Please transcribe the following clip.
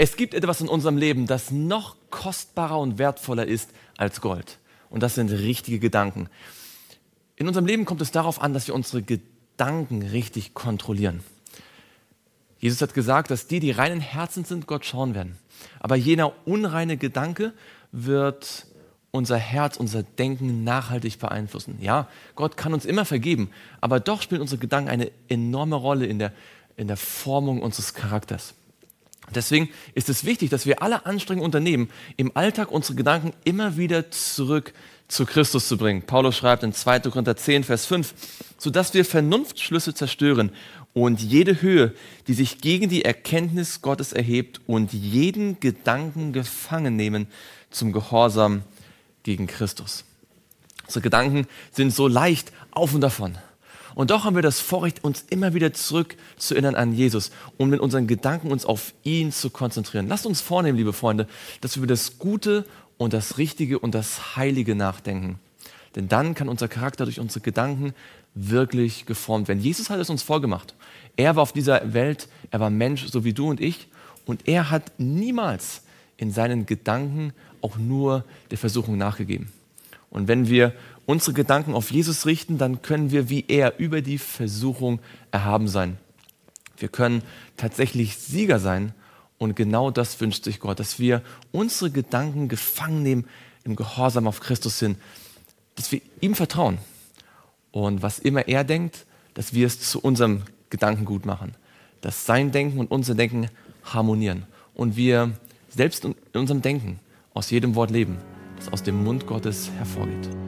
Es gibt etwas in unserem Leben, das noch kostbarer und wertvoller ist als Gold. Und das sind richtige Gedanken. In unserem Leben kommt es darauf an, dass wir unsere Gedanken richtig kontrollieren. Jesus hat gesagt, dass die reinen Herzens sind, Gott schauen werden. Aber jener unreine Gedanke wird unser Herz, unser Denken nachhaltig beeinflussen. Ja, Gott kann uns immer vergeben, aber doch spielen unsere Gedanken eine enorme Rolle in der Formung unseres Charakters. Deswegen ist es wichtig, dass wir alle Anstrengungen unternehmen, im Alltag unsere Gedanken immer wieder zurück zu Christus zu bringen. Paulus schreibt in 2. Korinther 10, Vers 5, sodass wir Vernunftschlüsse zerstören und jede Höhe, die sich gegen die Erkenntnis Gottes erhebt und jeden Gedanken gefangen nehmen zum Gehorsam gegen Christus. Unsere Gedanken sind so leicht auf und davon. Und doch haben wir das Vorrecht, uns immer wieder zurück zu erinnern an Jesus, um mit unseren Gedanken uns auf ihn zu konzentrieren. Lasst uns vornehmen, liebe Freunde, dass wir über das Gute und das Richtige und das Heilige nachdenken. Denn dann kann unser Charakter durch unsere Gedanken wirklich geformt werden. Jesus hat es uns vorgemacht. Er war auf dieser Welt, er war Mensch, so wie du und ich. Und er hat niemals in seinen Gedanken auch nur der Versuchung nachgegeben. Und wenn wir unsere Gedanken auf Jesus richten, dann können wir wie er über die Versuchung erhaben sein. Wir können tatsächlich Sieger sein und genau das wünscht sich Gott, dass wir unsere Gedanken gefangen nehmen im Gehorsam auf Christus hin, dass wir ihm vertrauen und was immer er denkt, dass wir es zu unserem Gedankengut machen, dass sein Denken und unser Denken harmonieren und wir selbst in unserem Denken aus jedem Wort leben, das aus dem Mund Gottes hervorgeht.